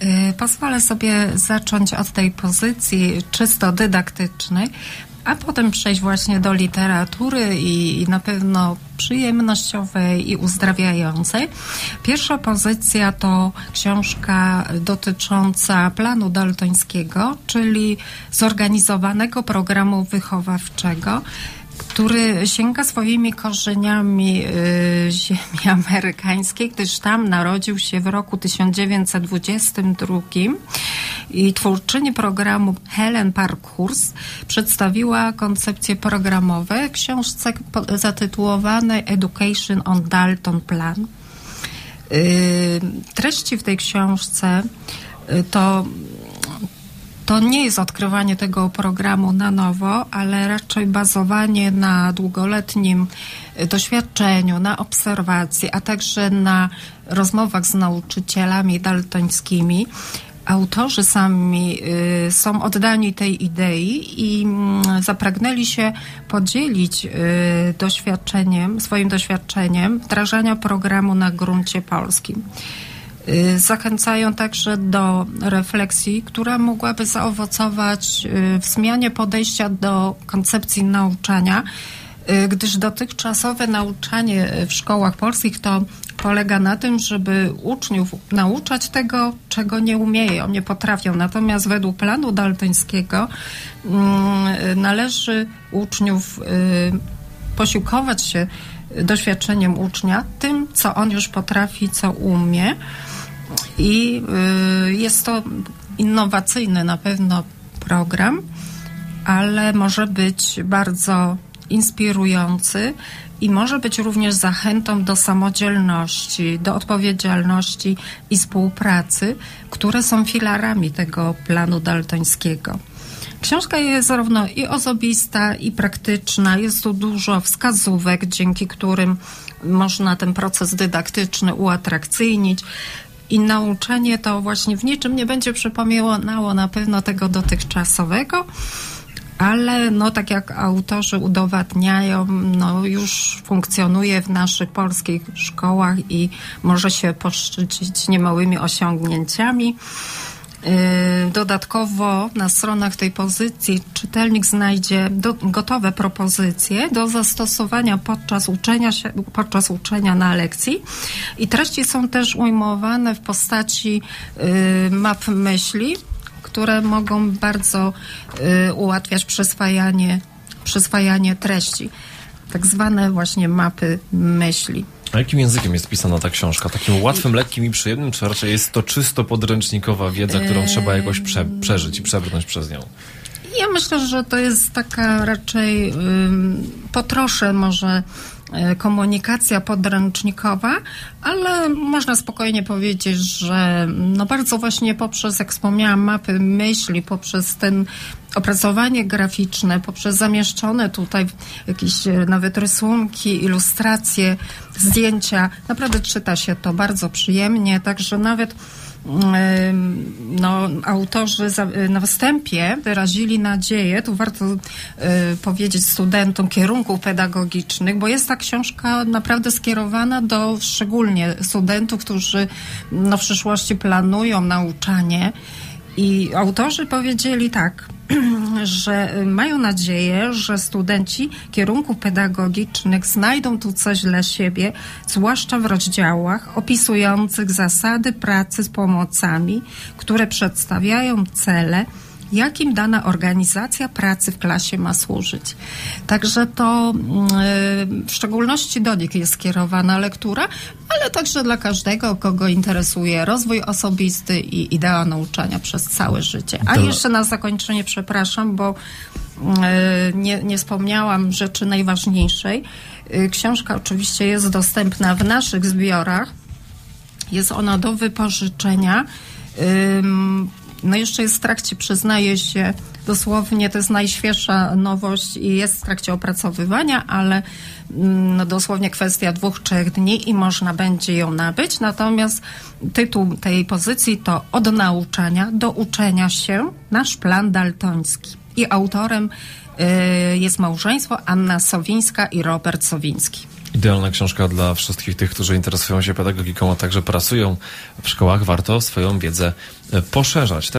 Pozwolę sobie zacząć od tej pozycji czysto dydaktycznej, a potem przejść właśnie do literatury i na pewno przyjemnościowej i uzdrawiającej. Pierwsza pozycja to książka dotycząca planu daltońskiego, czyli zorganizowanego programu wychowawczego, który sięga swoimi korzeniami ziemi amerykańskiej, gdyż tam narodził się w roku 1922 i twórczyni programu Helen Parkhurst przedstawiła koncepcje programowe w książce zatytułowanej Education on Dalton Plan. Treści w tej książce to nie jest odkrywanie tego programu na nowo, ale raczej bazowanie na długoletnim doświadczeniu, na obserwacji, a także na rozmowach z nauczycielami daltońskimi. Autorzy sami są oddani tej idei i zapragnęli się podzielić swoim doświadczeniem wdrażania programu na gruncie polskim. Zachęcają także do refleksji, która mogłaby zaowocować w zmianie podejścia do koncepcji nauczania, gdyż dotychczasowe nauczanie w szkołach polskich to polega na tym, żeby uczniów nauczać tego, czego nie umieją, nie potrafią. Natomiast według planu daltońskiego należy uczniów posiłkować się doświadczeniem ucznia, tym, co on już potrafi, co umie. I jest to innowacyjny na pewno program, ale może być bardzo inspirujący i może być również zachętą do samodzielności, do odpowiedzialności i współpracy, które są filarami tego planu daltońskiego. Książka jest zarówno i osobista, i praktyczna. Jest tu dużo wskazówek, dzięki którym można ten proces dydaktyczny uatrakcyjnić. I nauczanie to właśnie w niczym nie będzie przypominało na pewno tego dotychczasowego, ale tak jak autorzy udowadniają, już funkcjonuje w naszych polskich szkołach i może się poszczycić niemałymi osiągnięciami. Dodatkowo na stronach tej pozycji czytelnik znajdzie gotowe propozycje do zastosowania podczas uczenia na lekcji i treści są też ujmowane w postaci map myśli, które mogą bardzo ułatwiać przyswajanie treści. Tak zwane właśnie mapy myśli. A jakim językiem jest pisana ta książka? Takim łatwym, lekkim i przyjemnym, czy raczej jest to czysto podręcznikowa wiedza, którą trzeba jakoś przeżyć i przebrnąć przez nią? Ja myślę, że to jest taka raczej po trosze może komunikacja podręcznikowa, ale można spokojnie powiedzieć, że bardzo właśnie poprzez, jak wspomniałam, mapy myśli, poprzez ten opracowanie graficzne, poprzez zamieszczone tutaj jakieś nawet rysunki, ilustracje, zdjęcia, naprawdę czyta się to bardzo przyjemnie, także nawet autorzy na wstępie wyrazili nadzieję, tu warto powiedzieć studentom kierunków pedagogicznych, bo jest ta książka naprawdę skierowana do szczególnie studentów, którzy w przyszłości planują nauczanie i autorzy powiedzieli tak, że mają nadzieję, że studenci kierunków pedagogicznych znajdą tu coś dla siebie, zwłaszcza w rozdziałach opisujących zasady pracy z pomocami, które przedstawiają cele, jakim dana organizacja pracy w klasie ma służyć. Także to w szczególności do nich jest skierowana lektura, ale także dla każdego, kogo interesuje rozwój osobisty i idea nauczania przez całe życie. A jeszcze na zakończenie, przepraszam, bo nie wspomniałam rzeczy najważniejszej. Książka oczywiście jest dostępna w naszych zbiorach. Jest ona do wypożyczenia. Jeszcze jest w trakcie, przyznaję się, dosłownie to jest najświeższa nowość i jest w trakcie opracowywania, ale dosłownie kwestia 2-3 dni i można będzie ją nabyć. Natomiast tytuł tej pozycji to Od nauczania do uczenia się, nasz plan daltoński. I autorem jest małżeństwo Anna Sowińska i Robert Sowiński. Idealna książka dla wszystkich tych, którzy interesują się pedagogiką, a także pracują w szkołach. Warto swoją wiedzę poszerzać.